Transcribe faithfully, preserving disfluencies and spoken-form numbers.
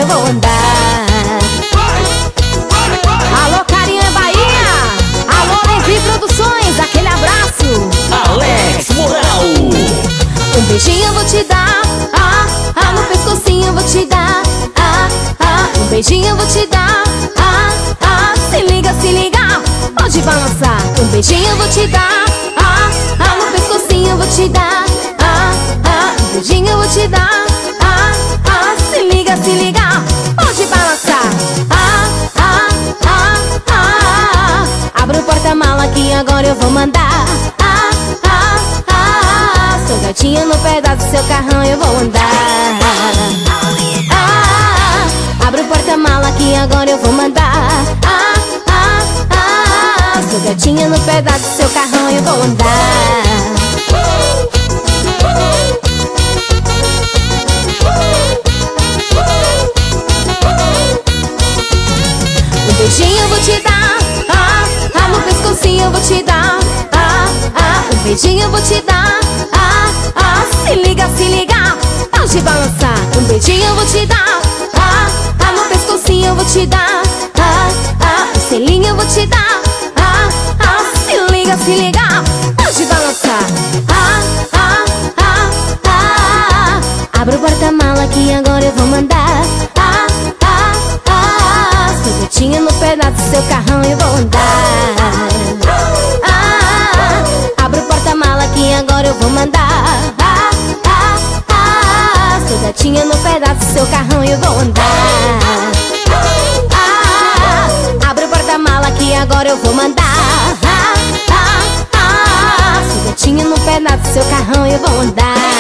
eu vou andar. Alô, Carinha Bahia. Alô, Levi Produções, aquele abraço. Alex Moral. Um beijinho eu vou te dar, ah, ah, no pescocinho eu vou te dar, ah, ah, um beijinho eu vou te dar, ah, ah, se liga, se liga, pode balançar. Um beijinho eu vou te dar, ah, ah, no pescocinho eu vou te dar, ah, ah, um beijinho eu vou te dar, ah, ah, se liga, se liga, pode balançar. Ah, ah, ah, ah, abre o porta-mala que agora eu vou mandar. Ah, ah, ah, sou gatinha no pedaço do seu carrão eu vou andar. Ah, abre o porta-mala que agora eu vou mandar. Ah, ah, ah, sou gatinha no pedaço do seu carrão eu vou andar. Um beijinho eu vou te dar, ah, ah, no pescocinho eu vou te dar, ah, ah, um beijinho eu vou te dar, ah, ah, se liga, se liga, pode balançar. Um beijinho eu vou te dar, ah, ah, no pescocinho eu vou te dar, ah, ah, um selinho eu vou te dar, ah, ah, se liga, se liga, pode balançar. Ah, ah, ah, ah, abre o porta-mala que agora eu vou mandar. Ah, ah, ah, sou gatinha no pedaço do seu carrão eu vou andar. Ah, abre o porta-mala que agora eu vou mandar. Ah, ah, ah, sou gatinha no pedaço do seu carrão eu vou andar. Ah, abre o porta-mala que agora eu vou mandar. Ah, ah, ah, sou gatinha no pedaço do seu carrão eu vou andar.